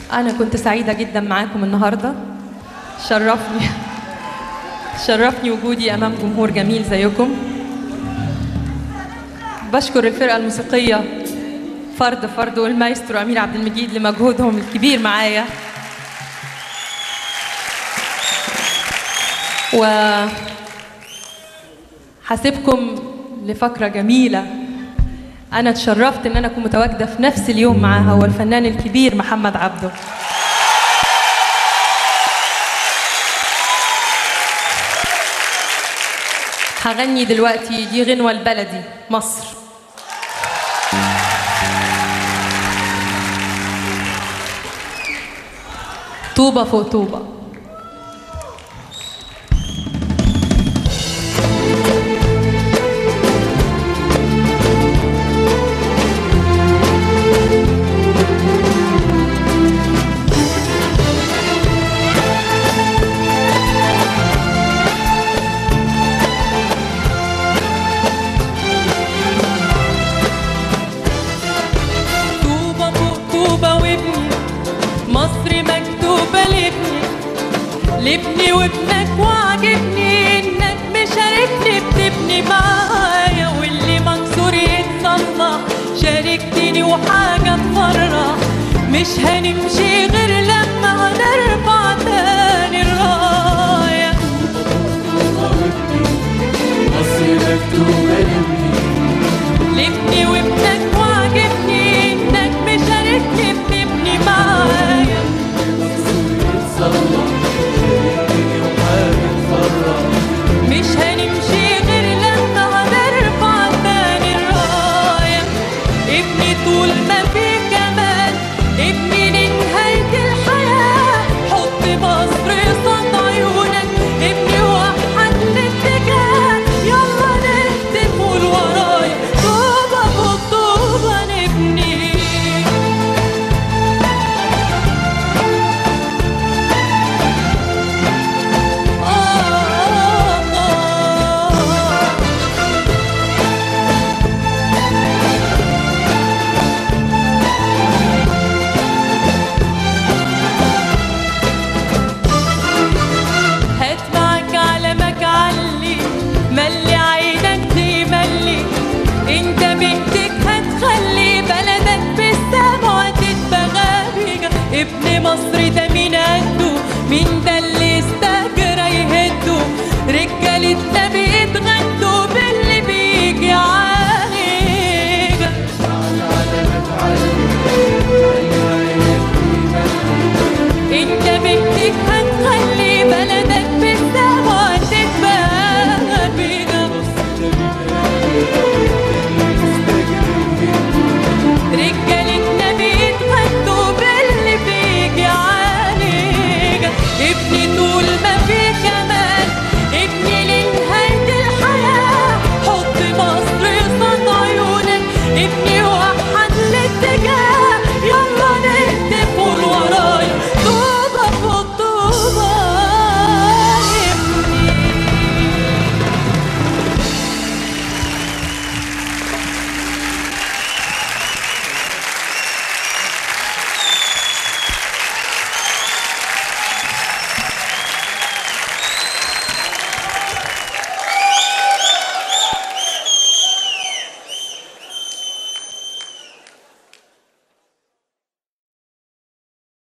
أنا كنت سعيدة جدا معاكم النهاردة. شرفني وجودي أمام جمهور جميل زيكم. بشكر الفرقة الموسيقية فرد والمايسترو أمير عبد المجيد لمجهودهم الكبير معايا. وحاسبكم لفقرة جميلة أنا اتشرفت إن أنا أكون متواجدة في نفس اليوم معاها، هو الفنان الكبير محمد عبده. هغني دلوقتي دي غنوة البلدي مصر. طوبة فوق طوبة. لابني وابنك وعجبني انك مشاركني بتبني معايا، واللي منصور يتصلح شاركتني وحاجة تفرح. مش هنمشي غير لما هنرفع تاني الراية. مصر مكتوبة لابني وابنك وعجبني انك مشاركني بتبني معايا، مش هنمشي غير لما هنرفع تاني الراية. ابني طول ما في جمال، ابني لنهاية الحياة. حط مصر قصاد عيونك، ابني وحد الاتجاه. يلا نهتف قول ورايا طوبة فوق طوبة نبني. ملي عينك تملي، انت بنتك هتخلي بلدك بالسما وتتبغى بيك. ابن مصر ده مين قده، مين ده